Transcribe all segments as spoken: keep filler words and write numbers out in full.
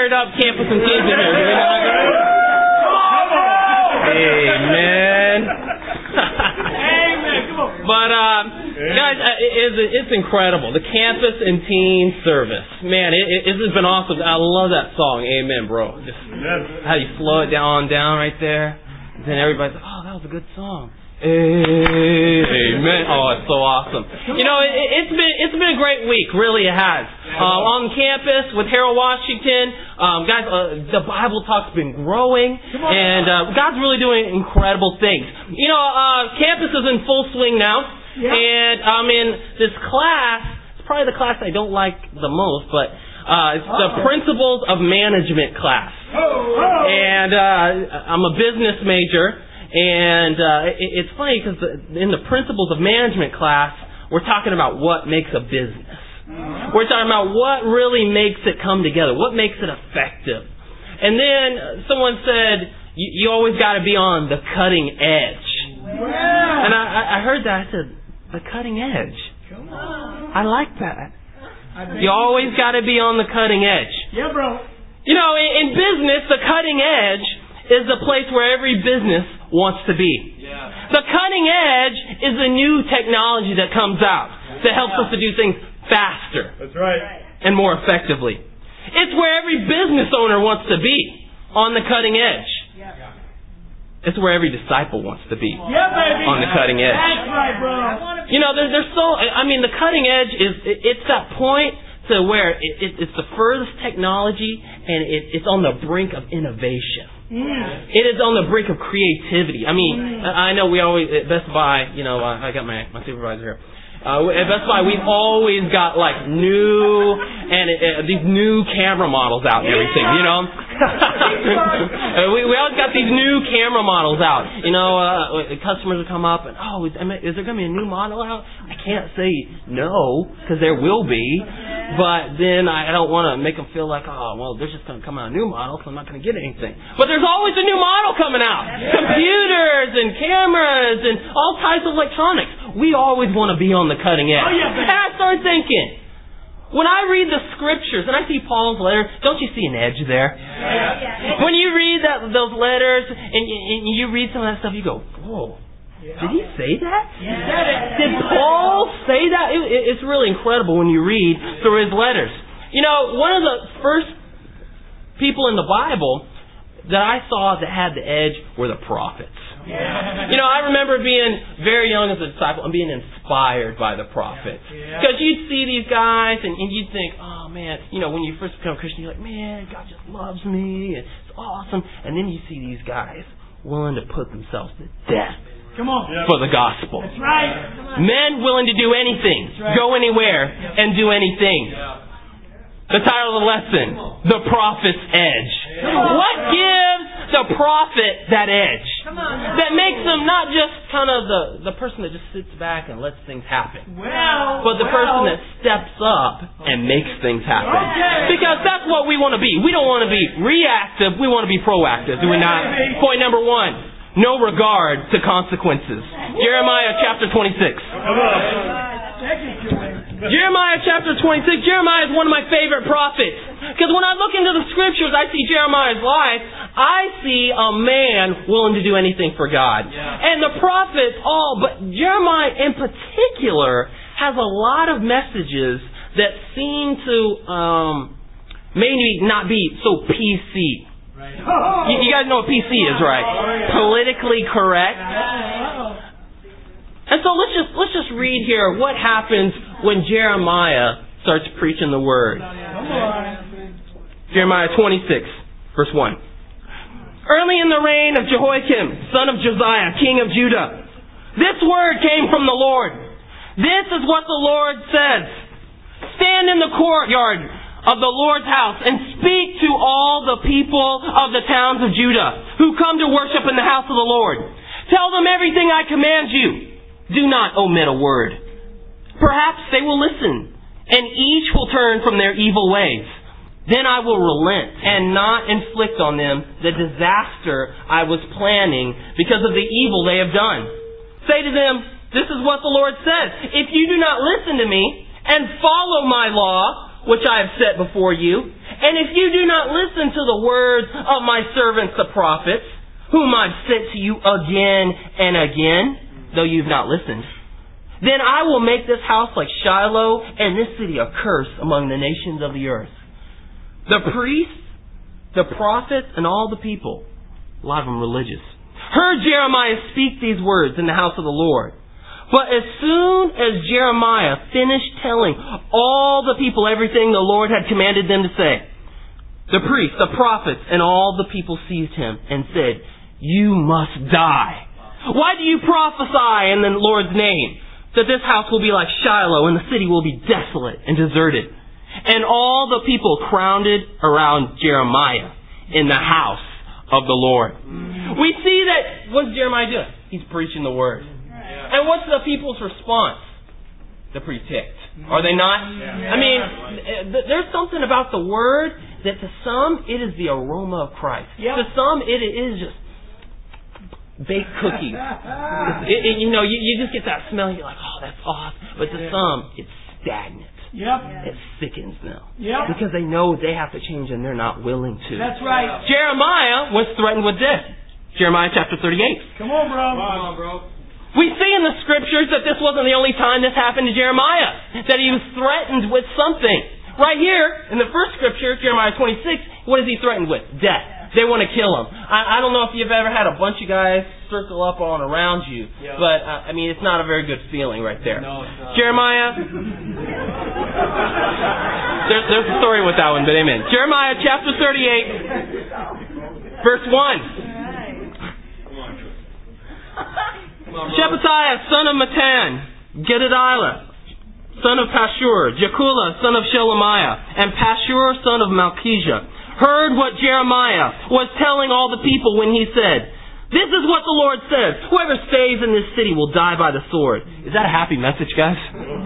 fired up campus and teens in here? Do we know that? Amen. Amen. Come on. But, um, guys, it's, it's incredible. The campus and teen service. Man, it, it, it's been awesome. I love that song. Amen, bro. Just how you slow it down, down right there. And then everybody's like, oh, that was a good song. Amen. Oh, it's so awesome. You know, it, it's been it's been a great week. Really, it has. Uh, on campus with Harold Washington, um, guys, uh, the Bible Talk's been growing, and uh, God's really doing incredible things. You know, uh, campus is in full swing now, and I'm in this class. It's probably the class I don't like the most, but uh, it's the Principles of Management class, and uh, I'm a business major. And uh, it, it's funny because in the Principles of Management class, we're talking about what makes a business. We're talking about what really makes it come together, what makes it effective. And then someone said, you, you always got to be on the cutting edge. And I, I heard that. I said, the cutting edge. I like that. You always got to be on the cutting edge. Yeah, bro. You know, in, in business, the cutting edge is the place where every business wants to be. Yeah. The cutting edge is the new technology that comes out that helps us to do things faster. That's right. And more effectively. It's where every business owner wants to be, on the cutting edge. Yeah. It's where every disciple wants to be, yeah, baby. On the cutting edge. That's right, bro. You know, there's, there's so, I mean, the cutting edge is, it's that point to where it, it, it's the furthest technology and it, it's on the brink of innovation. Mm. It is on the brink of creativity. I mean, mm. I know we always, at Best Buy, you know, I got my, my supervisor here. Uh, at Best Buy, we've always got like new, and uh, these new camera models out and everything, you know? we, we always got these new camera models out. You know, uh, customers will come up and, oh, is, is there going to be a new model out? I can't say no, because there will be. But then I don't want to make them feel like, oh, well, there's just going to come out a new model, so I'm not going to get anything. But there's always a new model coming out. Computers and cameras and all types of electronics. We always want to be on the cutting edge. And I started thinking, when I read the scriptures and I see Paul's letter, don't you see an edge there? When you read that those letters and you, and you read some of that stuff, you go, whoa. Did he say that? Yeah. Did Paul say that? It, it, it's really incredible when you read through his letters. You know, one of the first people in the Bible that I saw that had the edge were the prophets. Yeah. You know, I remember being very young as a disciple and being inspired by the prophets. Because yeah. you'd see these guys and, and you'd think, oh man, you know, when you first become a Christian, you're like, man, God just loves me. And it's awesome. And then you see these guys willing to put themselves to death. Come on. For the gospel. That's right. Men willing to do anything, right. Go anywhere, and do anything. Yeah. The title of the lesson, The Prophet's Edge. What gives the prophet that edge? That makes them not just kind of the, the person that just sits back and lets things happen. Well, but the well. person that steps up and makes things happen. Okay. Because that's what we want to be. We don't want to be reactive. We want to be proactive. Do we not? Point number one. No regard to consequences. Jeremiah chapter twenty-six. Jeremiah chapter twenty-six. Jeremiah is one of my favorite prophets. Because when I look into the scriptures, I see Jeremiah's life. I see a man willing to do anything for God. Yeah. And the prophets all, but Jeremiah in particular has a lot of messages that seem to um, maybe not be so P C. Right. You, you guys know what P C is, right? Politically correct. And so let's just let's just read here what happens when Jeremiah starts preaching the word. Jeremiah twenty-six, verse one. Early in the reign of Jehoiakim, son of Josiah, king of Judah, this word came from the Lord. This is what the Lord says. Stand in the courtyard of the Lord's house and speak to all the people of the towns of Judah who come to worship in the house of the Lord. Tell them everything I command you. Do not omit a word. Perhaps they will listen, and each will turn from their evil ways. Then I will relent and not inflict on them the disaster I was planning because of the evil they have done. Say to them, this is what the Lord says. If you do not listen to me and follow my law, which I have set before you, And if you do not listen to the words of my servants the prophets, whom I've sent to you again and again, though you've not listened, then I will make this house like Shiloh and this city a curse among the nations of the earth. The priests, the prophets, and all the people, a lot of them religious, heard Jeremiah speak these words in the house of the Lord. But as soon as Jeremiah finished telling all the people everything the Lord had commanded them to say, the priests, the prophets, and all the people seized him and said, "You must die. Why do you prophesy in the Lord's name that this house will be like Shiloh and the city will be desolate and deserted?" And all the people crowded around Jeremiah in the house of the Lord. We see that, what's Jeremiah doing? He's preaching the word. And what's the people's response? They're pretty ticked. Are they not? I mean, there's something about the word that to some, it is the aroma of Christ. To some, it is just baked cookies. It, it, you know, you, you just get that smell, you're like, oh, that's awesome. But to some, it's stagnant. Yep. It sickens them. Yep. Because they know they have to change and they're not willing to. That's right. Jeremiah was threatened with death. Jeremiah chapter thirty-eight. Come on, bro. Come on, bro. We see in the scriptures that this wasn't the only time this happened to Jeremiah. That he was threatened with something. Right here, in the first scripture, Jeremiah twenty-six, what is he threatened with? Death. They want to kill him. I, I don't know if you've ever had a bunch of guys circle up on around you, yeah. but uh, I mean, it's not a very good feeling right there. No, it's not. Jeremiah, there, there's a story with that one, but amen. Jeremiah chapter thirty-eight, verse one. Shephatiah, son of Matan, Gedaliah, son of Pashur, Jekula, son of Shelemiah, and Pashur, son of Malchijah, heard what Jeremiah was telling all the people when he said, "This is what the Lord says, whoever stays in this city will die by the sword." Is that a happy message, guys?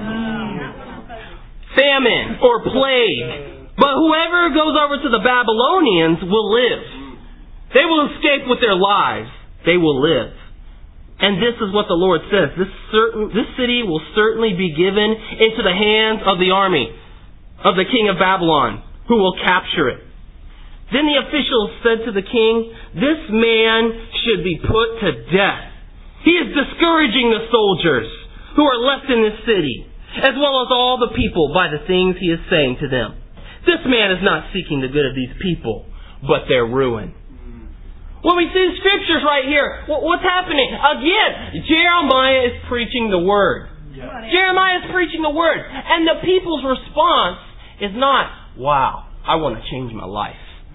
Famine or plague. But whoever goes over to the Babylonians will live. They will escape with their lives. They will live. And this is what the Lord says. This certain, this city will certainly be given into the hands of the army of the king of Babylon, who will capture it. Then the officials said to the king, "This man should be put to death. He is discouraging the soldiers who are left in this city, as well as all the people by the things he is saying to them. This man is not seeking the good of these people, but their ruin." Well, we see the scriptures right here. What's happening? Again, Jeremiah is preaching the word. Jeremiah is preaching the word. And the people's response is not, "Wow, I want to change my life."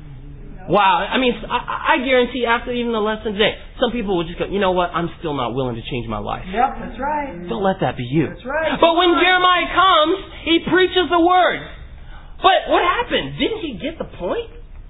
Wow, I mean, I, I guarantee after even the lesson today, some people will just go, "You know what, I'm still not willing to change my life." Yep, that's right. Don't let that be you. That's right. But when Jeremiah comes, he preaches the word. But what happened? Didn't he get the point?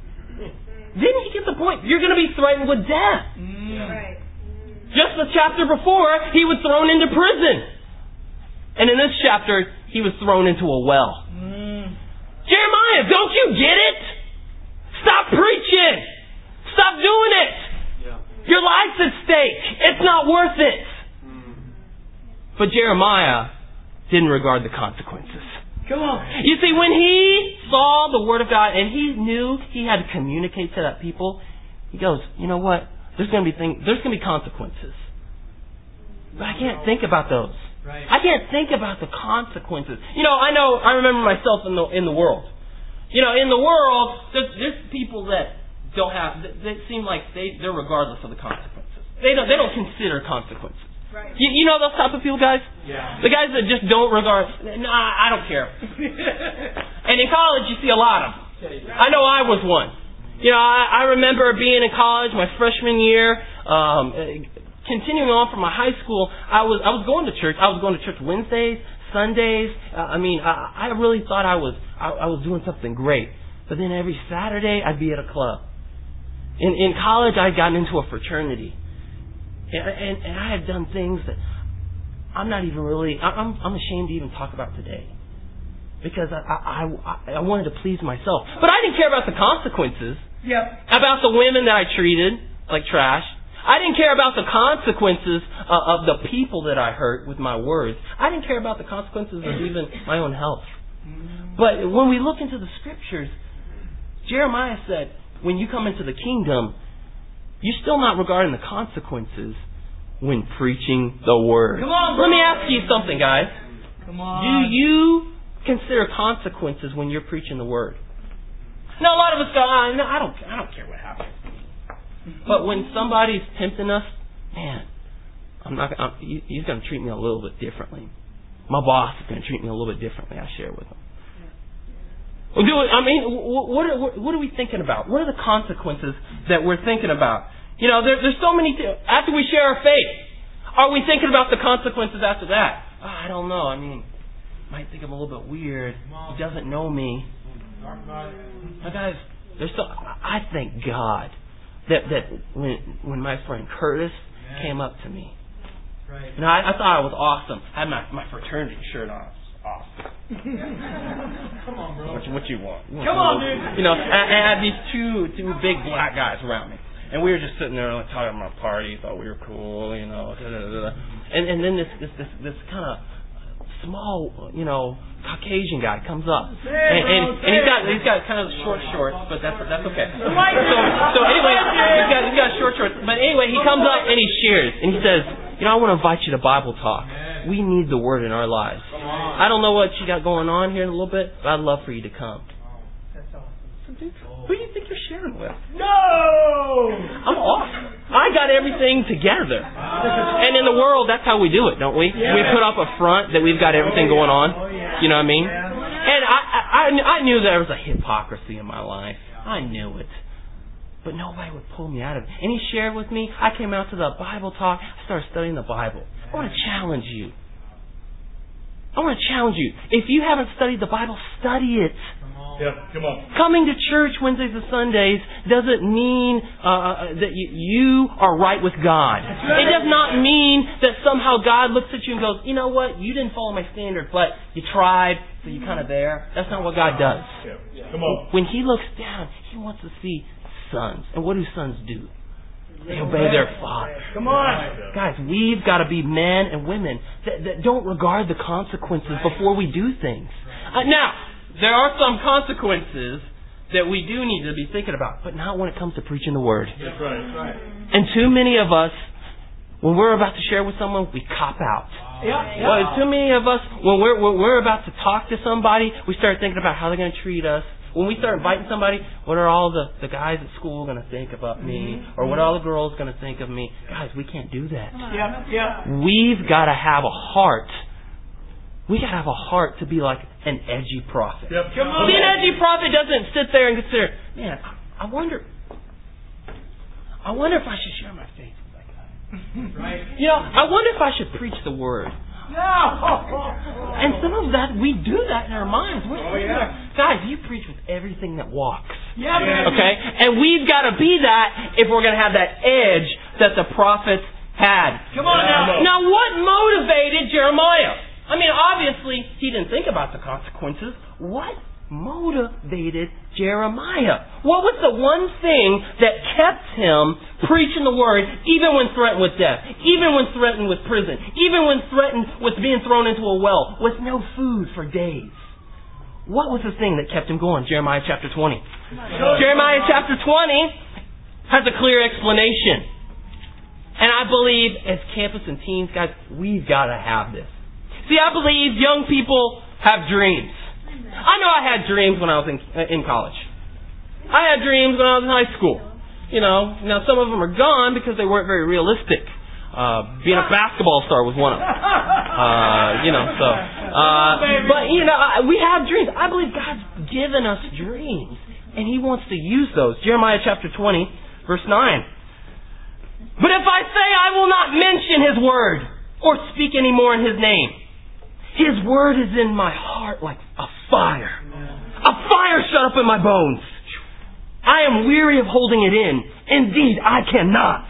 Didn't he get the point? You're going to be threatened with death. Mm. Right. Just the chapter before, he was thrown into prison. And in this chapter, he was thrown into a well. Mm. Jeremiah, don't you get it? Stop preaching. Stop doing it. Yeah. Your life's at stake. It's not worth it. Mm. But Jeremiah didn't regard the consequences. Come on. You see, when he saw the Word of God and he knew he had to communicate to that people, he goes, "You know what? There's going to be things, there's going to be consequences. But I can't think about those. Right. I can't think about the consequences." You know, I know, I remember myself in the in the world. You know, in the world, there's, there's people that don't have, they seem like they, they're regardless of the consequences. They don't, they don't consider consequences. Right. You, you know those type of people, guys? Yeah. The guys that just don't regard, "Nah, I don't care." And in college, you see a lot of them. I know I was one. You know, I, I remember being in college my freshman year, um, continuing on from my high school. I was I was going to church. I was going to church Wednesdays, Sundays. Uh, I mean, I, I really thought I was I, I was doing something great. But then every Saturday, I'd be at a club. In in college, I'd gotten into a fraternity. And, and, and I had done things that I'm not even really, I'm, I'm ashamed to even talk about today. Because I, I, I, I wanted to please myself. But I didn't care about the consequences. Yep. About the women that I treated like trash. I didn't care about the consequences uh, of the people that I hurt with my words. I didn't care about the consequences of even my own health. But when we look into the scriptures, Jeremiah said, when you come into the kingdom, you're still not regarding the consequences when preaching the word. Come on, Let me ask you something, guys. Come on. Do you consider consequences when you're preaching the word? Now, a lot of us go, oh, no, I don't, I don't care what happens. But when somebody's tempting us, man, I'm not. I'm, he, he's going to treat me a little bit differently. My boss is going to treat me a little bit differently. I share with him. Well, do it, I mean, what, what, what are we thinking about? What are the consequences that we're thinking about? You know, there, there's so many. Th- after we share our faith, are we thinking about the consequences after that? Oh, I don't know. I mean, might think I'm a little bit weird. He doesn't know me. But guys, there's so. I thank God that that when when my friend Curtis came up to me, you know, I, I thought I was awesome. I had my my fraternity shirt on. Awesome. Come on, bro. What, what you want? You want Come on, dude. You know, I, I had these two two big black guys around me, and we were just sitting there like talking about party. Thought we were cool, you know. Da, da, da, da. And and then this this this, this kind of small, you know, Caucasian guy comes up, and, and and he's got he's got kind of short shorts, but that's that's okay. So so anyway, he's got he's got short shorts, but anyway, he comes up and he shares and he says, you know, I want to invite you to Bible talk. We need the word in our lives. I don't know what you got going on here in a little bit, but I'd love for you to come. So, dude, who do you think you're sharing with? No! I'm awesome. I got everything together. And in the world, that's how we do it, don't we? We put up a front that we've got everything going on. You know what I mean? And I, I, I knew there was a hypocrisy in my life. I knew it. But nobody would pull me out of it. And he shared with me. I came out to the Bible talk. I started studying the Bible. I want to challenge you. I want to challenge you. If you haven't studied the Bible, study it. Yeah, come on. Coming to church Wednesdays and Sundays doesn't mean uh, that you, you are right with God. It does not mean that somehow God looks at you and goes, you know what, you didn't follow my standard, but you tried, so you're kind of there. That's not what God does. Yeah. Come on. When He looks down, He wants to see sons. And what do sons do? They obey their father. Come on. Guys, we've got to be men and women that, that don't regard the consequences before we do things. Uh, now, there are some consequences that we do need to be thinking about, but not when it comes to preaching the Word. That's right. That's right. And too many of us, when we're about to share with someone, we cop out. Yeah, yeah. Well, too many of us, when we're, when we're about to talk to somebody, we start thinking about how they're going to treat us. When we start inviting somebody, what are all the, the guys at school going to think about me? Or what are all the girls going to think of me? Guys, we can't do that. Yeah, yeah. We've got to have a heart. We got to have a heart to be like an edgy prophet. Yep. Come on. See, an edgy prophet doesn't sit there and consider, man, I wonder, I wonder if I should share my faith with that guy. Right. You know, I wonder if I should preach the word. No. And some of that, we do that in our minds. We're Oh, yeah. Guys, you preach with everything that walks. Yeah, man. Okay? And we've got to be that if we're going to have that edge that the prophets had. Come on now. Now, what motivated Jeremiah? I mean, obviously, he didn't think about the consequences. What motivated Jeremiah? What was the one thing that kept him preaching the word even when threatened with death, even when threatened with prison, even when threatened with being thrown into a well, with no food for days? What was the thing that kept him going? Jeremiah chapter twenty. Jeremiah chapter twenty has a clear explanation. And I believe as campus and teens, guys, we've got to have this. See, I believe young people have dreams. I know I had dreams when I was in in college. I had dreams when I was in high school. You know, now some of them are gone because they weren't very realistic. Uh, being a basketball star was one of them. Uh, you know, so. Uh, but, you know, we have dreams. I believe God's given us dreams. And He wants to use those. Jeremiah chapter twenty, verse nine. But if I say I will not mention His word or speak any more in His name, His word is in my heart like a fire. A fire shut up in my bones. I am weary of holding it in. Indeed, I cannot.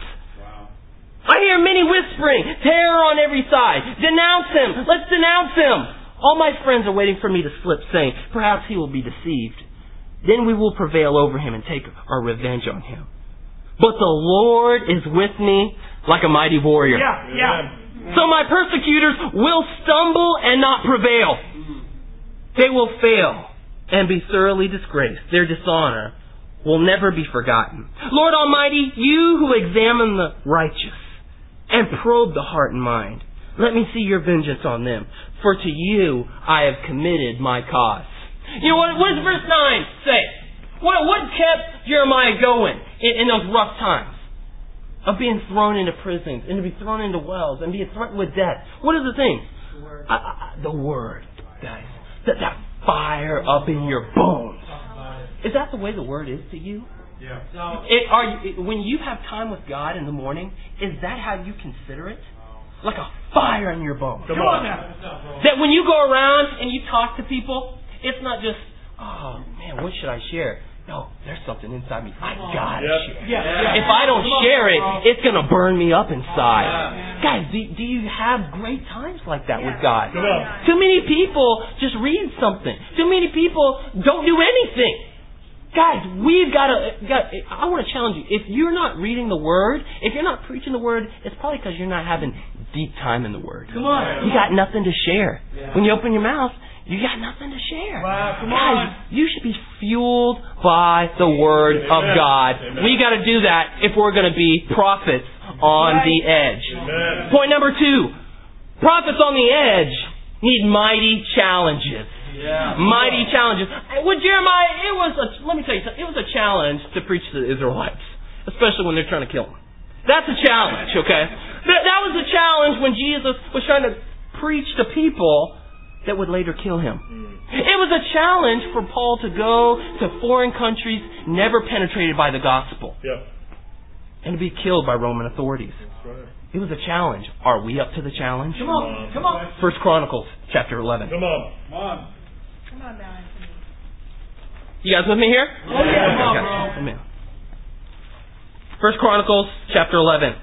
I hear many whispering, terror on every side. Denounce him. Let's denounce him. All my friends are waiting for me to slip, saying, perhaps he will be deceived. Then we will prevail over him and take our revenge on him. But the Lord is with me like a mighty warrior. Yeah, yeah. So my persecutors will stumble and not prevail. They will fail and be thoroughly disgraced. Their dishonor will never be forgotten. Lord Almighty, you who examine the righteous and probe the heart and mind, let me see your vengeance on them, for to you I have committed my cause. You know, what, what does verse nine say? What, what kept Jeremiah going in, in those rough times? Of being thrown into prisons, and to be thrown into wells, and being threatened with death. What are the things? The Word. Uh, uh, the Word, guys. That, that fire up in your bones. Is that the way the Word is to you? Yeah. It, are you, when you have time with God in the morning, is that how you consider it? Like a fire in your bones. Come on now. That when you go around and you talk to people, it's not just, oh man, what should I share? No, there's something inside me. I gotta Yep. share. Yeah. Yeah. If I don't share it, it's gonna burn me up inside. Yeah. Guys, do, do you have great times like that with God? Come on. Too many people just read something. Too many people don't do anything. Guys, we've got to, got, I want to challenge you. If you're not reading the Word, if you're not preaching the Word, it's probably because you're not having deep time in the Word. Come on. You got nothing to share. Yeah. When you open your mouth, you got nothing to share. Wow, come Guys, on. you should be fueled by the Word Amen. of God. Amen. We got to do that if we're going to be prophets on right. the edge. Amen. Point number two. Prophets on the edge need mighty challenges. Yeah. Mighty challenges. With Jeremiah, it was a, let me tell you something, it was a challenge to preach to the Israelites, especially when they're trying to kill them. That's a challenge, okay? That, that was a challenge when Jesus was trying to preach to people that would later kill him. It was a challenge for Paul to go to foreign countries never penetrated by the gospel. Yeah. And to be killed by Roman authorities. That's right. It was a challenge. Are we up to the challenge? Come on. Come on. First Chronicles chapter eleven. Come on. Come on. Come on now, Anthony. You guys with me here? Oh, yeah. Come on, bro. Amen. First Chronicles chapter eleven.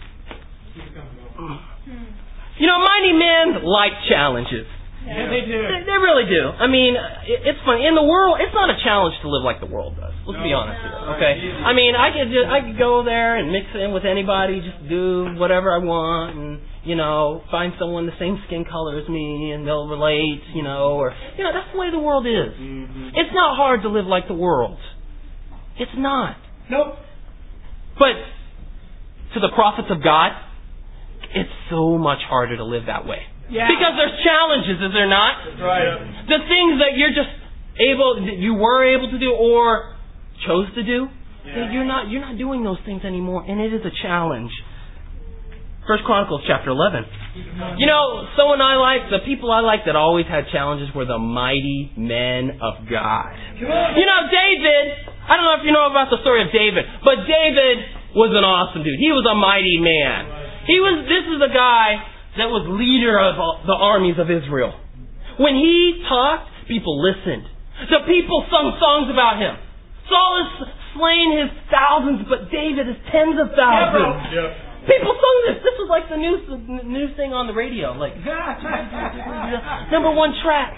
You know, mighty men like challenges. Yeah, they do. They, they really do. I mean, it, it's funny. In the world, it's not a challenge to live like the world does. Let's be honest here, okay? I mean, I could just, I could go there and mix in with anybody, just do whatever I want, and you know, find someone the same skin color as me, and they'll relate, you know, or you know, that's the way the world is. Mm-hmm. It's not hard to live like the world. It's not. Nope. But to the prophets of God, it's so much harder to live that way. Yeah. Because there's challenges, is there not? That's right. The things that you're just able, that you were able to do or chose to do, Yeah. you're not you're not doing those things anymore, and it is a challenge. First Chronicles chapter eleven. You know, someone I like, the people I like that always had challenges were the mighty men of God. You know, David, I don't know if you know about the story of David, but David was an awesome dude. He was a mighty man. He was, this is a guy that was leader of the armies of Israel. When he talked, people listened. The people sung songs about him. Saul has slain his thousands, but David is tens of thousands. Yeah. People sung this. This was like the new new thing on the radio. Like number one track.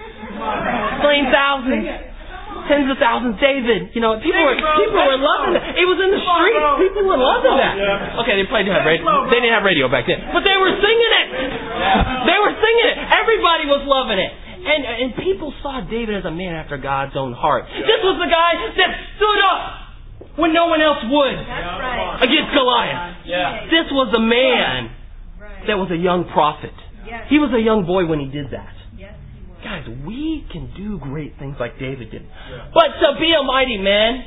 Slain thousands. Tens of thousands, David. You know, people were people were loving it. It was in the streets. People were loving that. Okay, they probably didn't have radio. They didn't have radio back then, but they were singing it. They were singing it. Everybody was loving it, and and people saw David as a man after God's own heart. This was the guy that stood up when no one else would against Goliath. This was a man that was a young prophet. He was a young boy when he did that. Guys, we can do great things like David did. Yeah. But to be a mighty man,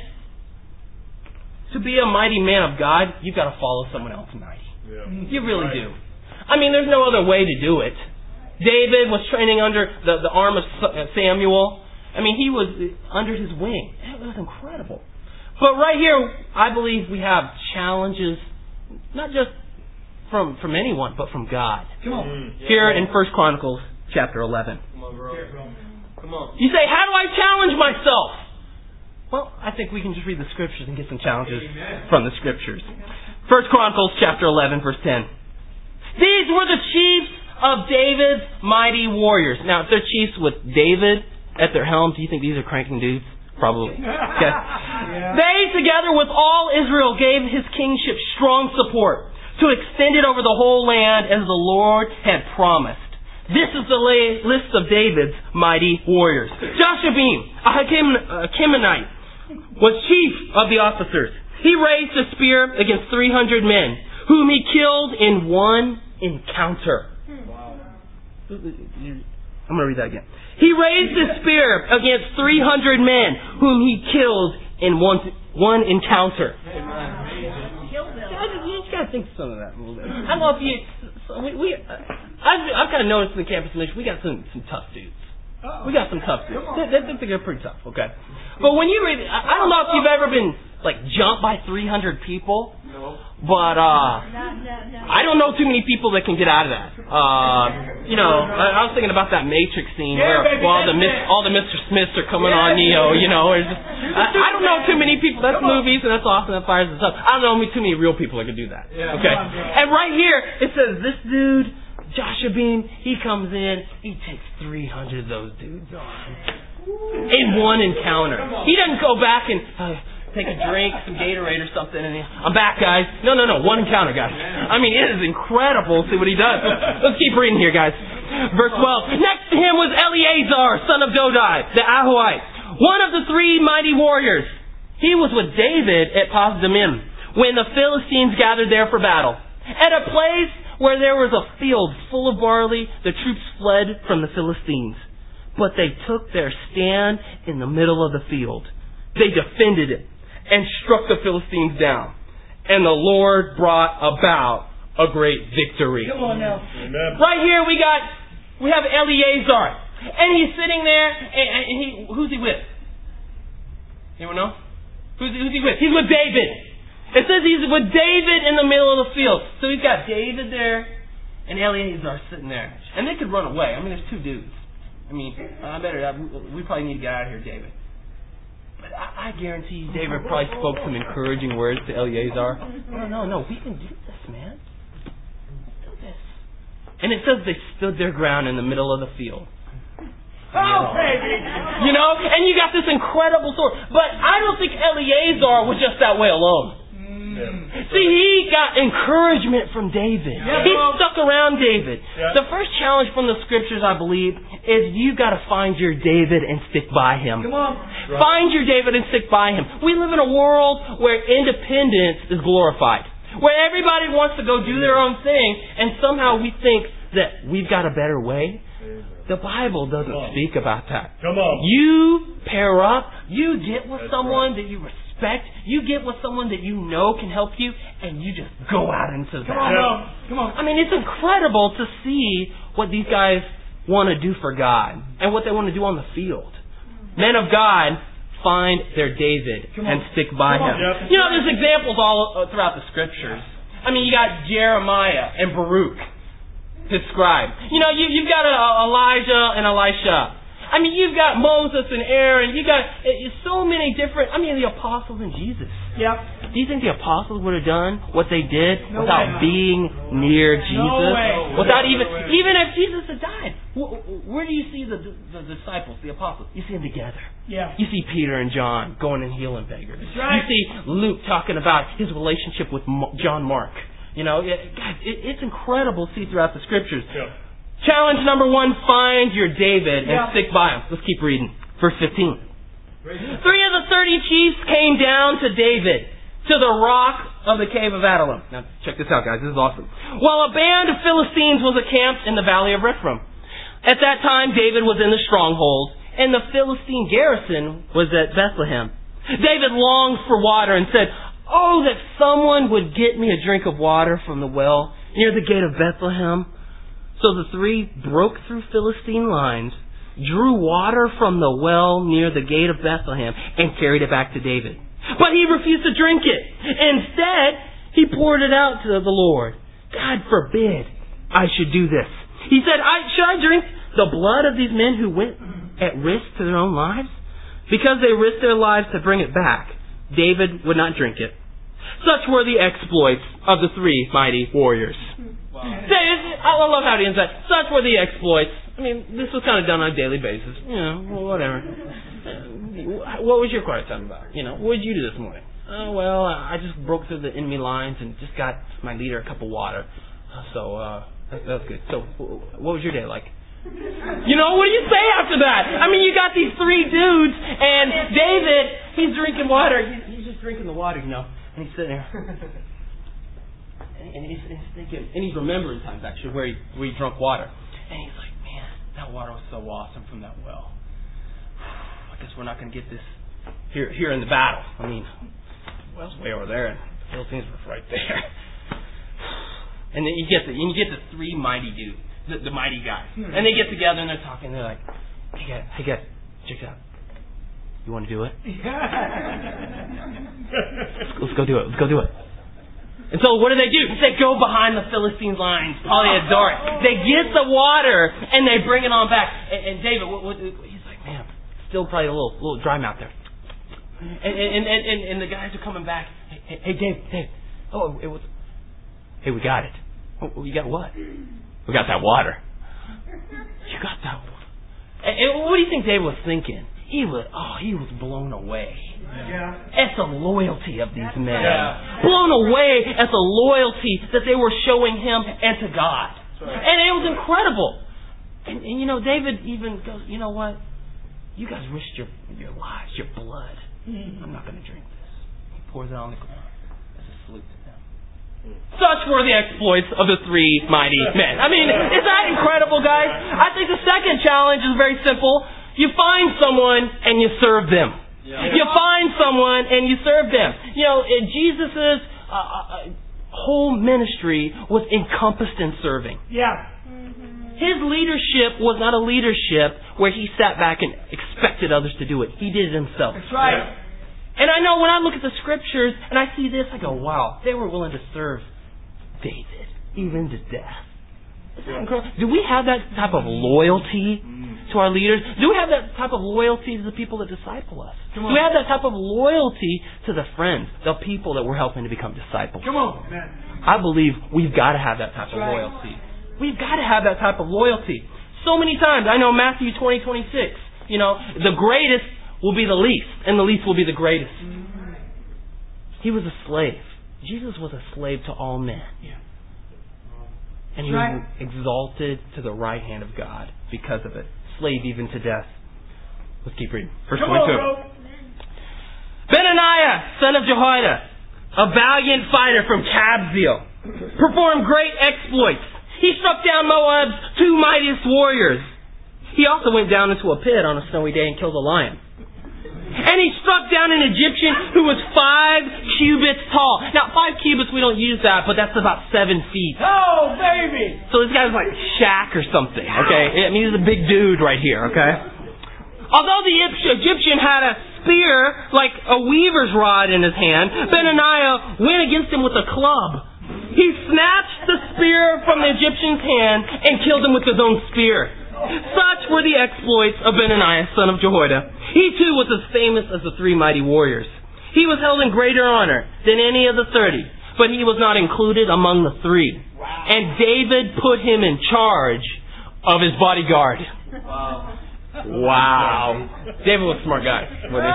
to be a mighty man of God, you've got to follow someone else mighty. Yeah. You really right. do. I mean, there's no other way to do it. David was training under the, the arm of Samuel. I mean, he was under his wing. It was incredible. But right here, I believe we have challenges, not just from, from anyone, but from God. Come on. Here in First Chronicles chapter eleven. Come on, bro. Come on. You say, how do I challenge myself? Well, I think we can just read the scriptures and get some challenges Amen. From the scriptures. First Chronicles chapter eleven, verse ten. These were the chiefs of David's mighty warriors. Now, if they're chiefs with David at their helm, do you think these are cranking dudes? Probably. Okay. Yeah. They, together with all Israel, gave his kingship strong support to extend it over the whole land as the Lord had promised. This is the list of David's mighty warriors. Joshua, a Achimonite was chief of the officers. He raised a spear against three hundred men, whom he killed in one encounter. I'm going to read that again. He raised a spear against three hundred men, whom he killed in one one encounter. You just got to think some of that a little bit. I don't know if you... We, we, I've, I've kind of noticed in the campus mission, we got some, some tough dudes. We got some tough dudes. They, they think they're pretty tough, okay? But when you read... I, I don't know if you've ever been, like, jumped by three hundred people. No. But, uh... I don't know too many people that can get out of that. Uh, you know, I, I was thinking about that Matrix scene where, where all the all the Mister Smiths are coming on Neo, you know. Just, I, I don't know too many people. That's movies and that's awesome. That fires and stuff. I don't know too many real people that can do that. Okay? And right here, it says this dude... Joshua Bean, he comes in, he takes three hundred of those dudes on in one encounter. He doesn't go back and uh, take a drink, some Gatorade or something, and he, I'm back, guys. No, no, no, one encounter, guys. I mean, it is incredible to see what he does. Let's keep reading here, guys. Verse twelve. Next to him was Eleazar, son of Dodai, the Ahohite, one of the three mighty warriors. He was with David at Pasdammim when the Philistines gathered there for battle. At a place where there was a field full of barley, the troops fled from the Philistines. But they took their stand in the middle of the field. They defended it and struck the Philistines down. And the Lord brought about a great victory. Come on now. Amen. Right here we got, we have Eleazar. And he's sitting there, and, and he, who's he with? Anyone know? Who's, who's he with? He's with David. It says he's with David in the middle of the field. So he's got David there and Eleazar sitting there. And they could run away. I mean, there's two dudes. I mean, I better, we probably need to get out of here, David. But I, I guarantee you David probably spoke some encouraging words to Eleazar. No, no, no, we can do this, man. Do this. And it says they stood their ground in the middle of the field. Oh, baby! You know, and you got this incredible sword. But I don't think Eleazar was just that way alone. Yeah. See, he got encouragement from David. Yeah, he well, stuck around David. Yeah. The first challenge from the scriptures, I believe, is you got to find your David and stick by him. Come on. Right. Find your David and stick by him. We live in a world where independence is glorified, where everybody wants to go do their own thing, and somehow we think that we've got a better way. The Bible doesn't speak about that. Come on. You pair up. You get with That's someone right. that you respect. You get with someone that you know can help you, and you just go out into the battle. Come on, come on. I mean, it's incredible to see what these guys want to do for God and what they want to do on the field. Men of God find their David and stick by him. Yep. You know, there's examples all throughout the scriptures. I mean, you got Jeremiah and Baruch, his scribe. You know, you, you've got a, a Elijah and Elisha. I mean, you've got Moses and Aaron. You got uh, so many different. I mean, the apostles and Jesus. Yeah. Do you think the apostles would have done what they did no without way. being near Jesus? No way. Without even, no way. even if Jesus had died. Where do you see the, the, the disciples, the apostles? You see them together. Yeah. You see Peter and John going and healing beggars. That's right. You see Luke talking about his relationship with John Mark. You know, it, guys, it, it's incredible to see throughout the scriptures. Yeah. Challenge number one, find your David and yeah. stick by him. Let's keep reading. Verse fifteen. Three of the thirty chiefs came down to David, to the rock of the cave of Adullam. Now, check this out, guys. This is awesome. While a band of Philistines was encamped in the valley of Rephaim. At that time, David was in the stronghold, and the Philistine garrison was at Bethlehem. David longed for water and said, "Oh, that someone would get me a drink of water from the well near the gate of Bethlehem." So the three broke through Philistine lines, drew water from the well near the gate of Bethlehem, and carried it back to David. But he refused to drink it. Instead, he poured it out to the Lord. "God forbid I should do this." He said, I, should I drink the blood of these men who went at risk to their own lives? Because they risked their lives to bring it back, David would not drink it. Such were the exploits of the three mighty warriors. Wow. I love how he ends that. Such were the exploits. I mean, this was kind of done on a daily basis. You know, well, whatever. What was your quiet time about? You know, what did you do this morning? Oh, well, I just broke through the enemy lines and just got my leader a cup of water. So, uh, that, that was good. So, what was your day like? You know, what do you say after that? I mean, you got these three dudes, and David he's drinking water. He's, he's just drinking the water, you know. And he's sitting there. And he's, he's thinking, and he's remembering times actually where he, where he drunk water. And he's like, man, that water was so awesome from that well. I guess we're not going to get this here here in the battle. I mean, well's way over there, and the Philippines was right there. And then you get the you get the three mighty dudes, the, the mighty guys, and they get together and they're talking. They're like, hey guys, hey guys, check it out. You want to do it? let's, let's go do it. Let's go do it. And so what do they do? They go behind the Philistine lines. Probably adore it. They get the water and they bring it on back. And, and David, what, what, he's like, man, still probably a little, little dry mouth there. And, and, and, and, and the guys are coming back. Hey, hey, hey Dave, Dave. Oh, it was. Hey, we got it. Oh, you got what? We got that water. You got that water. And, and what do you think David was thinking? He was, oh, he was blown away. Yeah. At the loyalty of these men. Yeah. Blown away at the loyalty that they were showing him and to God. Right. And it was incredible. And, and you know, David even goes, you know what? You guys risked your, your lives, your blood. I'm not going to drink this. He pours it on the ground as a salute to them. Such were the exploits of the three mighty men. I mean, is that incredible, guys? I think the second challenge is very simple. You find someone and you serve them. Yeah. You find someone and you serve them. You know, Jesus' uh, uh, whole ministry was encompassed in serving. Yeah. His leadership was not a leadership where he sat back and expected others to do it. He did it himself. That's right. Yeah. And I know when I look at the scriptures and I see this, I go, wow, they were willing to serve David, even to death. Do we have that type of loyalty to our leaders? Do we have that type of loyalty to the people that disciple us? Do we have that type of loyalty to the friends, the people that we're helping to become disciples? Come on, man. I believe we've got to have that type of right. loyalty. We've got to have that type of loyalty. So many times, I know Matthew twenty, twenty-six, you know, the greatest will be the least, and the least will be the greatest. He was a slave. Jesus was a slave to all men. Yeah. And he right. was exalted to the right hand of God because of it. Slave even to death. Let's keep reading. Verse Come twenty-two. on, Benaniah, son of Jehoiada, a valiant fighter from Kabzeel, performed great exploits. He struck down Moab's two mightiest warriors. He also went down into a pit on a snowy day and killed a lion. And he struck down an Egyptian who was five cubits tall. Now, five cubits, we don't use that, but that's about seven feet. Oh, baby! So this guy's like Shaq or something, okay? I mean, he's a big dude right here, okay? Although the Egyptian had a spear, like a weaver's rod in his hand, Benaniah went against him with a club. He snatched the spear from the Egyptian's hand and killed him with his own spear. Such were the exploits of Benaniah, son of Jehoiada. He too was as famous as the three mighty warriors. He was held in greater honor than any of the thirty, but he was not included among the three. Wow. And David put him in charge of his bodyguard. Wow. Wow. David was a smart guy.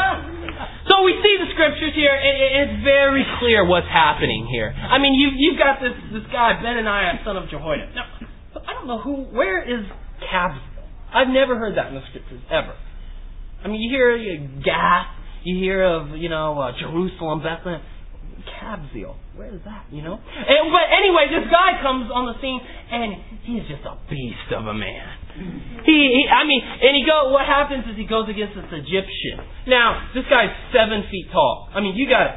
So we see the scriptures here, and it's very clear what's happening here. I mean, you, you've got this, this guy, Benaniah, son of Jehoiada. Now, I don't know who, where is Kabzeel? I've never heard that in the scriptures, ever. I mean, you hear uh, Gath, you hear of, you know, uh, Jerusalem, Bethlehem. Kabzeel, where is that, you know? And, but anyway, this guy comes on the scene, and he's just a beast of a man. He, he I mean, and he go. What happens is he goes against this Egyptian. Now, this guy's seven feet tall. I mean, you got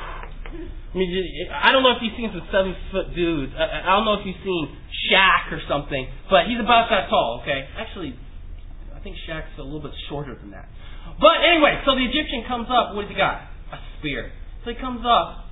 I mean, I don't know if you've seen some seven foot dudes. I, I don't know if you've seen Shaq or something, but he's about that tall, okay? Actually, I think Shaq's a little bit shorter than that. But anyway, so the Egyptian comes up. What has he got? A spear. So he comes up,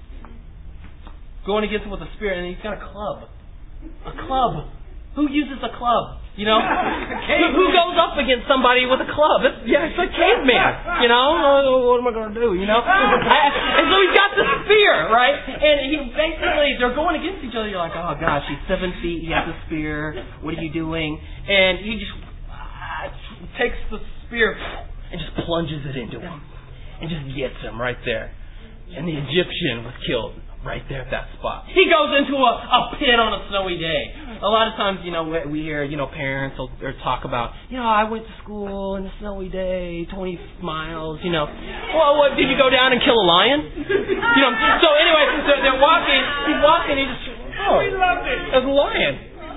going against him with a spear, and he's got a club. A club. Who uses a club? You know? who, who goes up against somebody with a club? It's, yeah, it's like caveman. You know? What am I going to do? You know? And so he's got the spear, right? And he basically, they're going against each other. You're like, oh gosh, he's seven feet, he has a spear. What are you doing? And he just uh, takes the spear and just plunges it into him. And just gets him right there. And the Egyptian was killed right there at that spot. He goes into a, a pit on a snowy day. A lot of times, you know, we we hear, you know, parents will or talk about, you know, I went to school on a snowy day, twenty miles, you know. Well, what, did you go down and kill a lion? You know, so anyway, so they're walking, he's walking, he just, oh, there's a lion.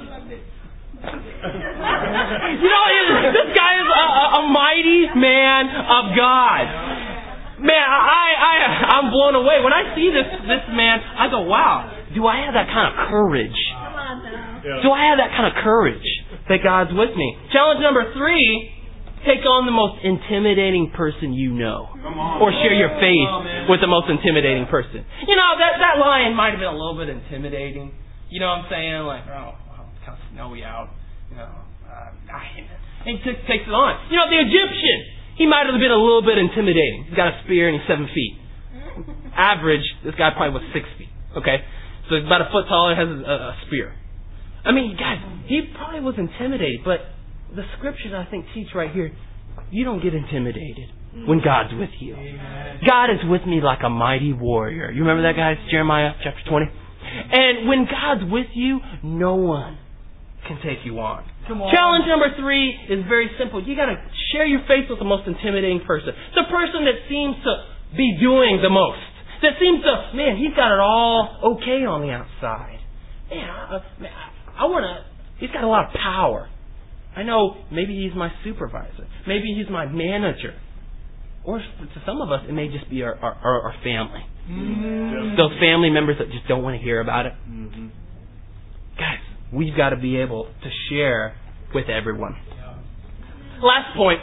You know, this guy is a, a mighty man of God. Man, I, I, I'm blown away. When I see this, this man, I go, wow, do I have that kind of courage? Do I have that kind of courage that God's with me? Challenge number three, take on the most intimidating person you know. Or share your faith with the most intimidating person. You know, that, that lion might have been a little bit intimidating. You know what I'm saying? Like, oh, well, it's kind of snowy out. You know, uh, and he t- takes it on. You know, the Egyptian, he might have been a little bit intimidating. He's got a spear and he's seven feet. Average, this guy probably was six feet. Okay? So he's about a foot taller and has a, a spear. I mean, guys, he probably was intimidated, but the scriptures, I think, teach right here, you don't get intimidated when God's with you. God is with me like a mighty warrior. You remember that, guys? Jeremiah chapter twenty? And when God's with you, no one can take you on. on. Challenge number three is very simple. You got to share your faith with the most intimidating person. The person that seems to be doing the most. That seems to, man, he's got it all okay on the outside. Man, I, man, I want to, he's got a lot of power. I know maybe he's my supervisor. Maybe he's my manager. Or to some of us, it may just be our, our, our family. Mm-hmm. Those family members that just don't want to hear about it. Mm-hmm. Guys, we've got to be able to share with everyone. Yeah. Last point.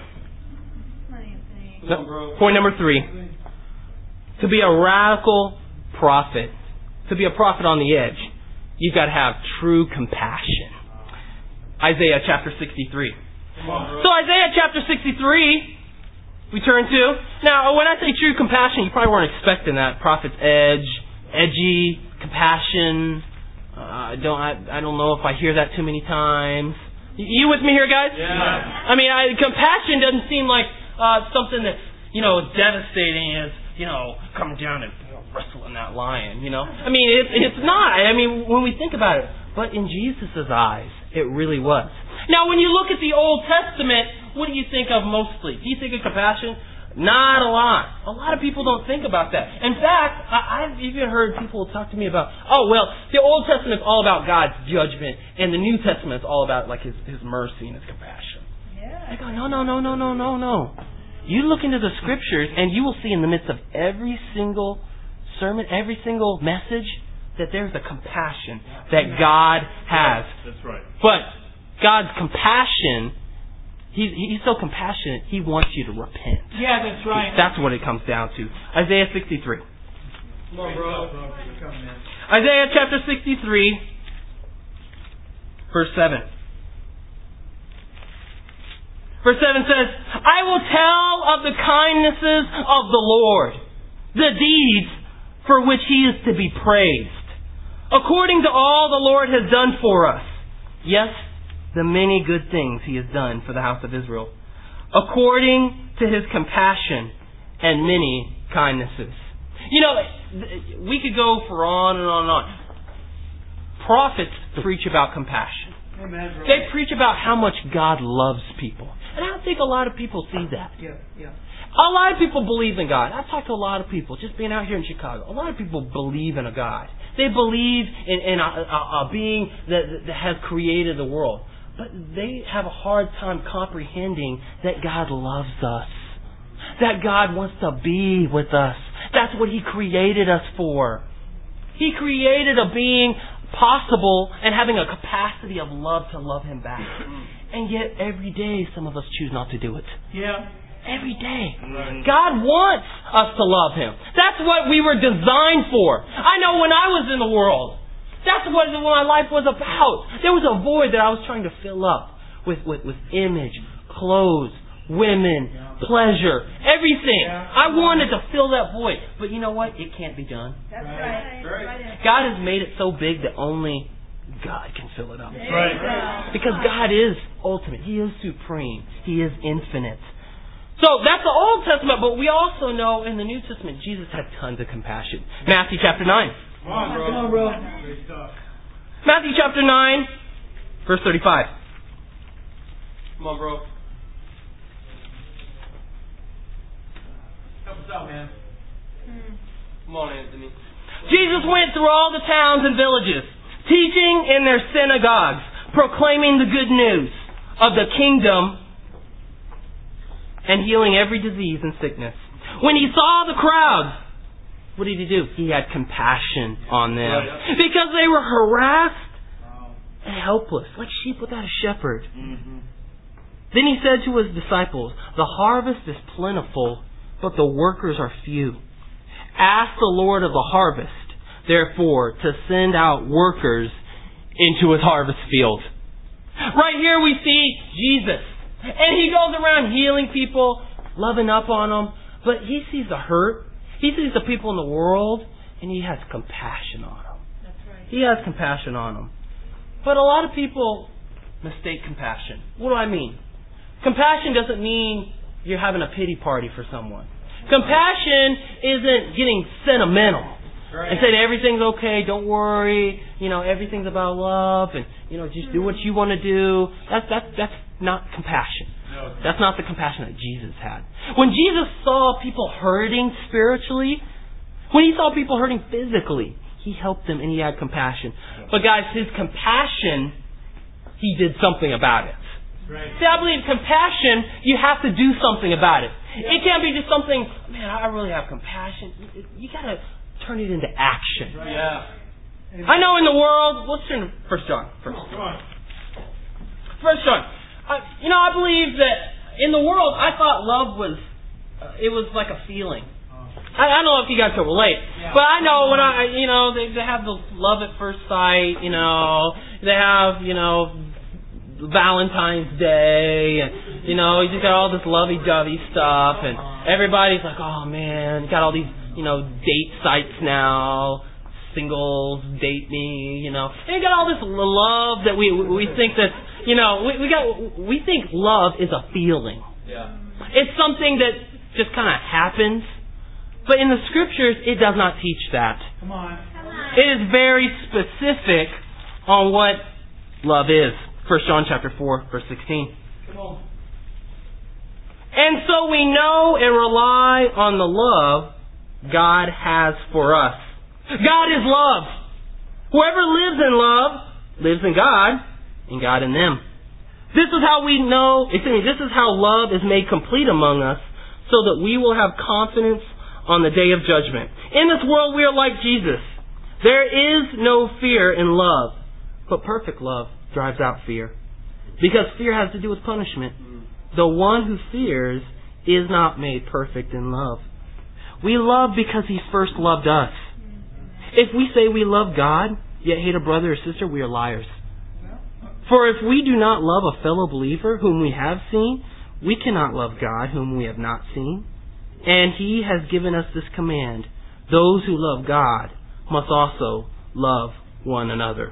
No, point number three. To be a radical prophet, to be a prophet on the edge, you've got to have true compassion. Isaiah chapter sixty-three. So Isaiah chapter sixty-three, we turn to. Now, when I say true compassion, you probably weren't expecting that. Prophet's edge, edgy, compassion. Uh, I don't. I, I don't know if I hear that too many times. You with me here, guys? Yeah. I mean, I, compassion doesn't seem like uh, something that's, you know, devastating as, you know, coming down and, you know, wrestling that lion. You know, I mean, it, it's not. I mean, when we think about it, but in Jesus' eyes, it really was. Now, when you look at the Old Testament, what do you think of mostly? Do you think of compassion? Not a lot. A lot of people don't think about that. In fact, I, I've even heard people talk to me about, oh, well, the Old Testament is all about God's judgment, and the New Testament is all about like His, His mercy and His compassion. Yeah. I go, no, no, no, no, no, no, no. You look into the Scriptures, and you will see in the midst of every single sermon, every single message, that there's a compassion that God has. That's right. But God's compassion, He's, he's so compassionate, He wants you to repent. Yeah, that's right. That's what it comes down to. Isaiah sixty-three. Come on, bro. Come on, man. Isaiah chapter sixty-three, verse seven. Verse seven says, I will tell of the kindnesses of the Lord, the deeds for which He is to be praised, according to all the Lord has done for us. Yes, the many good things He has done for the house of Israel, according to His compassion and many kindnesses. You know, we could go for on and on and on. Prophets preach about compassion. Amen, they preach about how much God loves people. And I don't think a lot of people see that. Yeah, yeah. A lot of people believe in God. I've talked to a lot of people, just being out here in Chicago. A lot of people believe in a God. They believe in, in a, a, a being that, that has created the world. But they have a hard time comprehending that God loves us. That God wants to be with us. That's what He created us for. He created a being possible and having a capacity of love to love Him back. And yet every day some of us choose not to do it. Yeah. Every day. God wants us to love Him. That's what we were designed for. I know when I was in the world, that's what my life was about. There was a void that I was trying to fill up with, with, with image, clothes, women, pleasure, everything. I wanted to fill that void. But you know what? It can't be done. That's right. God has made it so big that only God can fill it up. Right. Because God is ultimate. He is supreme. He is infinite. So that's the Old Testament, but we also know in the New Testament Jesus had tons of compassion. Matthew chapter nine. Come on, bro. Come on, bro. Great stuff. Matthew chapter nine, verse thirty-five. Come on, bro. Help us out, man. Come on, Anthony. Jesus went through all the towns and villages, teaching in their synagogues, proclaiming the good news of the kingdom and healing every disease and sickness. When he saw the crowds, what did he do? He had compassion on them because they were harassed and helpless, like sheep without a shepherd. Mm-hmm. Then he said to his disciples, the harvest is plentiful, but the workers are few. Ask the Lord of the harvest, therefore, to send out workers into his harvest field. Right here we see Jesus. And he goes around healing people, loving up on them. But he sees the hurt. He sees the people in the world, and he has compassion on them. That's right. He has compassion on them. But a lot of people mistake compassion. What do I mean? Compassion doesn't mean you're having a pity party for someone. Compassion isn't getting sentimental Right. and saying everything's okay, don't worry, you know, everything's about love, and you know, just do what you want to do. That's that's that's not compassion. No. That's not the compassion that Jesus had. When Jesus saw people hurting spiritually, when he saw people hurting physically, he helped them and he had compassion. But guys, his compassion, he did something about it. Right. See, I believe compassion, you have to do something about it. It can't be just something, man, I really have compassion. You got to turn it into action. Right. Yeah. I know in the world, let's turn to First John. First, Come on. First John. I, you know, I believe that in the world, I thought love was, uh, it was like a feeling. I, I don't know if you guys can relate, Yeah. but I know when I, you know, they, they have the love at first sight, you know, they have, you know, Valentine's Day, and, you know, you just got all this lovey-dovey stuff, and everybody's like, oh man, you got all these, you know, date sites now, singles, date me, you know, and you got all this love that we we think that, you know, we, we got, we think love is a feeling. Yeah. It's something that just kind of happens. But in the scriptures, it does not teach that. Come on. It is very specific on what love is. First John chapter four, verse sixteen. Come on. And so we know and rely on the love God has for us. God is love. Whoever lives in love lives in God, and God in them. This is how we know, excuse me, this is how love is made complete among us, so that we will have confidence on the day of judgment. In this world we are like Jesus. There is no fear in love, but perfect love drives out fear. Because fear has to do with punishment. The one who fears is not made perfect in love. We love because He first loved us. If we say we love God, yet hate a brother or sister, we are liars. For if we do not love a fellow believer whom we have seen, we cannot love God whom we have not seen. And He has given us this command: those who love God must also love one another.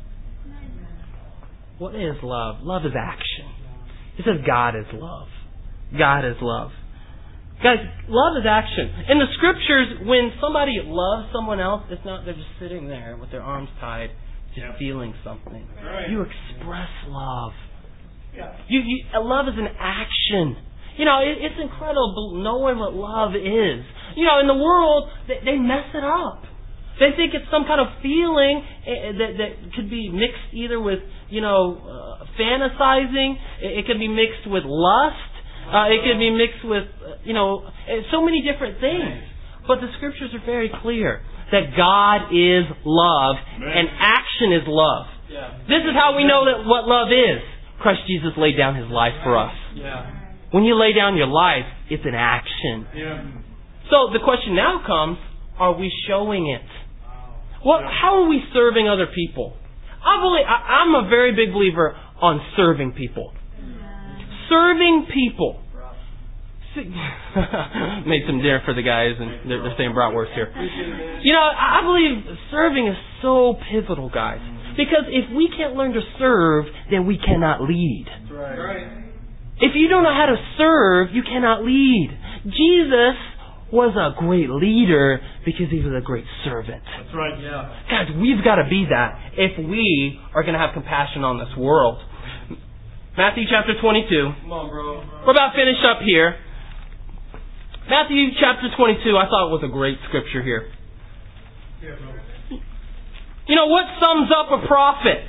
What is love? Love is action. It says God is love. God is love. Guys, love is action. In the scriptures, when somebody loves someone else, it's not they're just sitting there with their arms tied, just Yep. feeling something. Right. You express love. Yeah. You, you, love is an action. You know, it, it's incredible knowing what love is. You know, in the world, they, they mess it up. They think it's some kind of feeling that that could be mixed either with, you know, uh, fantasizing. It, it could be mixed with lust. Uh, it could be mixed with, uh, you know, so many different things. But the scriptures are very clear that God is love and action is love. Yeah. This is how we know that what love is. Christ Jesus laid down His life for us. Yeah. When you lay down your life, it's an action. Yeah. So the question now comes, are we showing it? What? How are we serving other people? I believe, I, I'm a very big believer on serving people. Serving people. See- Made some dinner for the guys, and they're, they're saying bratwurst here. You know, I believe serving is so pivotal, guys. Because if we can't learn to serve, then we cannot lead. Right. If you don't know how to serve, you cannot lead. Jesus was a great leader because he was a great servant. That's right. Yeah. Guys, we've got to be that if we are going to have compassion on this world. Matthew chapter twenty-two. Come on, bro. We're about finished up here. Matthew chapter twenty-two, I thought was a great scripture here. Yeah, bro. You know, what sums up a prophet?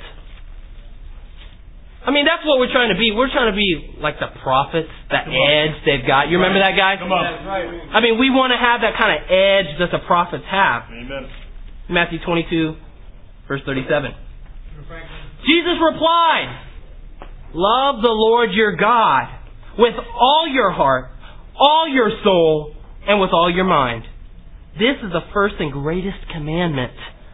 I mean, that's what we're trying to be. We're trying to be like the prophets, that edge they've got. You remember that guy? Come on. I mean, we want to have that kind of edge that the prophets have. Amen. Matthew twenty-two, verse thirty-seven. Jesus replied, "Love the Lord your God with all your heart, all your soul, and with all your mind. This is the first and greatest commandment.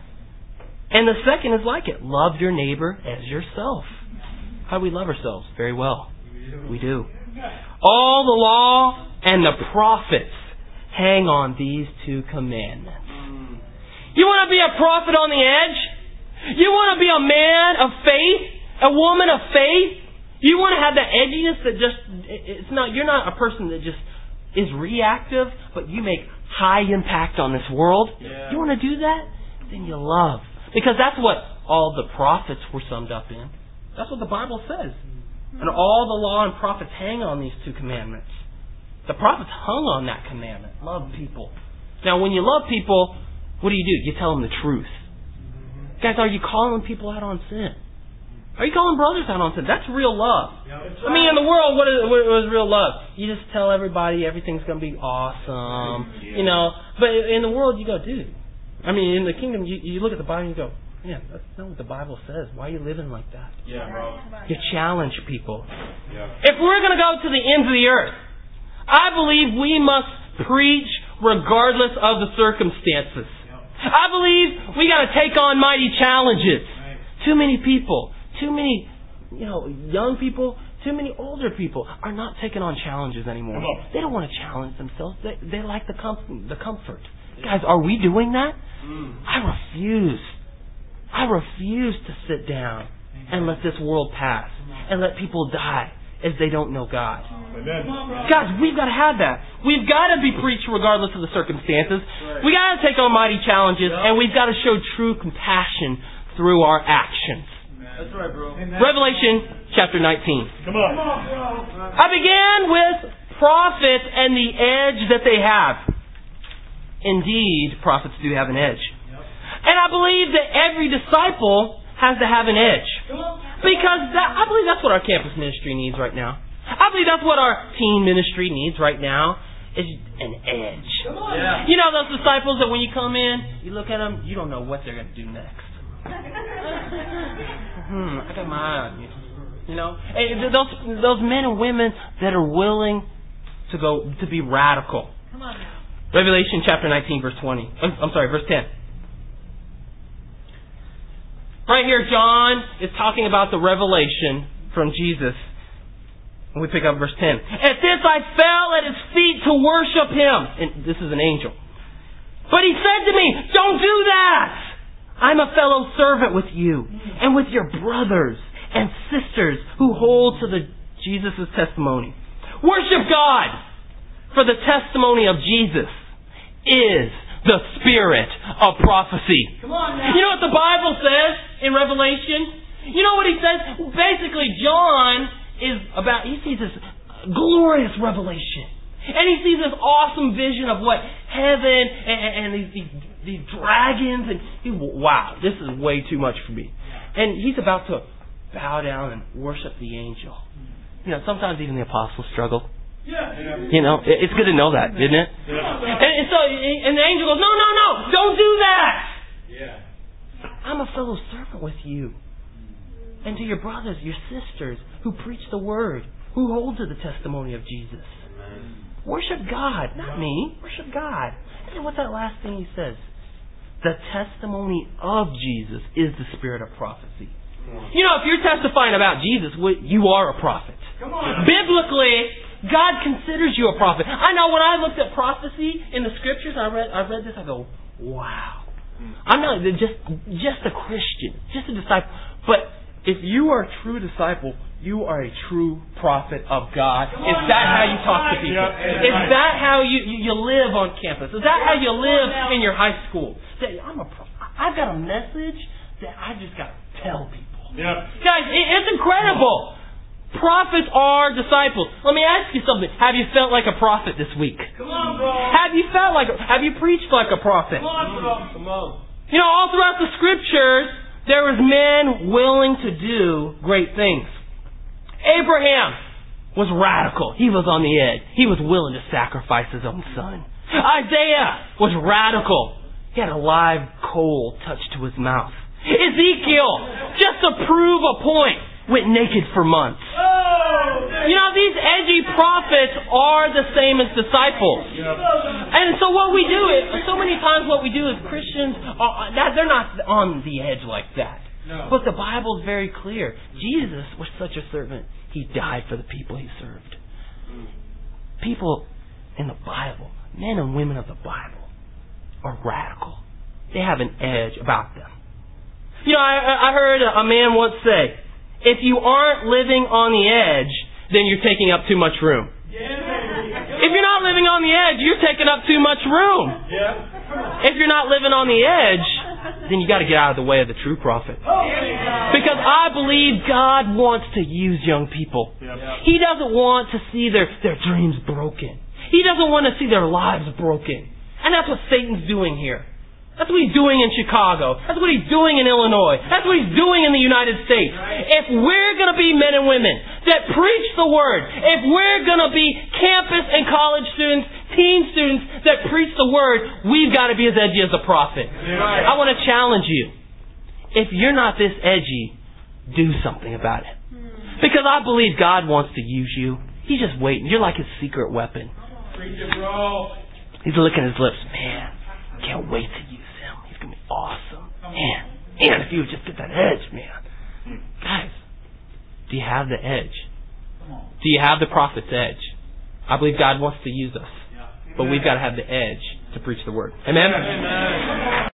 And the second is like it. Love your neighbor as yourself." How do we love ourselves? Very well. We do. All the law and the prophets hang on these two commandments. You want to be a prophet on the edge? You want to be a man of faith? A woman of faith? You want to have that edginess that just, it's not, you're not a person that just is reactive, but you make high impact on this world. Yeah. You want to do that? Then you love. Because that's what all the prophets were summed up in. That's what the Bible says. And all the law and prophets hang on these two commandments. The prophets hung on that commandment. Love people. Now, when you love people, what do you do? You tell them the truth. Guys, are you calling people out on sin? Are you calling brothers out on sin? That's real love. I mean, in the world, what is, what is real love? You just tell everybody everything's going to be awesome. You know, but in the world, you go, dude. I mean, in the kingdom, you, you look at the Bible and you go, man, that's not what the Bible says. Why are you living like that? Yeah, bro. You challenge people. Yeah. If we're going to go to the ends of the earth, I believe we must preach regardless of the circumstances. I believe we got to take on mighty challenges. Too many people, too many, you know, young people, too many older people are not taking on challenges anymore. They don't want to challenge themselves. They they like the com- the comfort. Guys, are we doing that? I refuse. I refuse to sit down and let this world pass and let people die as they don't know God. Amen. Guys, we've got to have that. We've got to be preached regardless of the circumstances. We got to take on mighty challenges, and we've got to show true compassion through our actions. That's right, bro. Revelation chapter nineteen. Come on. I began with prophets and the edge that they have. Indeed, prophets do have an edge. And I believe that every disciple has to have an edge. Because that, I believe that's what our campus ministry needs right now. I believe that's what our teen ministry needs right now, is an edge. Yeah. You know those disciples that when you come in, you look at them, you don't know what they're going to do next. hmm, I got my eye on you. You know, and those those men and women that are willing to go to be radical. Come on now. Revelation chapter nineteen, verse twenty. I'm sorry, verse ten. Right here, John is talking about the revelation from Jesus. And we pick up verse ten. At this I fell at his feet to worship him. And this is an angel. But he said to me, don't do that. I'm a fellow servant with you and with your brothers and sisters who hold to the Jesus' testimony. Worship God, for the testimony of Jesus is the spirit of prophecy. Come on now. You know what the Bible says in Revelation? You know what he says? Basically, John is about, he sees this glorious revelation. And he sees this awesome vision of what heaven and, and these, these, these dragons. And he, wow, this is way too much for me. And he's about to bow down and worship the angel. You know, sometimes even the apostles struggle. Yeah. You know, it's good to know that, isn't it? Yeah. And, and so, and the angel goes, no, no, no, don't do that. Yeah. I'm a fellow servant with you. And to your brothers, your sisters, who preach the word, who hold to the testimony of Jesus. Amen. Worship God, not me. Worship God. And what's that last thing he says? The testimony of Jesus is the spirit of prophecy. You know, if you're testifying about Jesus, you are a prophet. Come on. Biblically, God considers you a prophet. I know when I looked at prophecy in the scriptures, I read I read this, I go, wow. I'm not just just a Christian, just a disciple. But if you are a true disciple, you are a true prophet of God. Is that how you talk to people? Is that how you, you, you live on campus? Is that how you live in your high school? Say, I'm a pro- I've got a message that I just got to tell people. Yep. Guys, it, it's incredible. Prophets are disciples. Let me ask you something. Have you felt like a prophet this week? Come on, bro. Have you felt like, have you preached like a prophet? Come on, bro. Come on. You know, all throughout the scriptures, there was men willing to do great things. Abraham was radical. He was on the edge. He was willing to sacrifice his own son. Isaiah was radical. He had a live coal touched to his mouth. Ezekiel, just to prove a point, went naked for months. You know, these edgy prophets are the same as disciples. And so what we do is, so many times what we do as Christians, are, they're not on the edge like that. No. But the Bible is very clear. Jesus was such a servant. He died for the people He served. People in the Bible, men and women of the Bible, are radical. They have an edge about them. You know, I, I heard a man once say, if you aren't living on the edge, then you're taking up too much room. If you're not living on the edge, you're taking up too much room. If you're not living on the edge, then you got to get out of the way of the true prophet. Because I believe God wants to use young people. He doesn't want to see their, their dreams broken. He doesn't want to see their lives broken. And that's what Satan's doing here. That's what he's doing in Chicago. That's what he's doing in Illinois. That's what he's doing in the United States. If we're going to be men and women that preach the Word, if we're going to be campus and college students, teen students that preach the Word, we've got to be as edgy as a prophet. I want to challenge you. If you're not this edgy, do something about it. Because I believe God wants to use you. He's just waiting. You're like His secret weapon. He's licking His lips. Man, can't wait to use Him. He's going to be awesome. Man, man, if you would just get that edge, man. Guys, do you have the edge? Do you have the prophet's edge? I believe God wants to use us. But we've got to have the edge to preach the Word. Amen? Amen.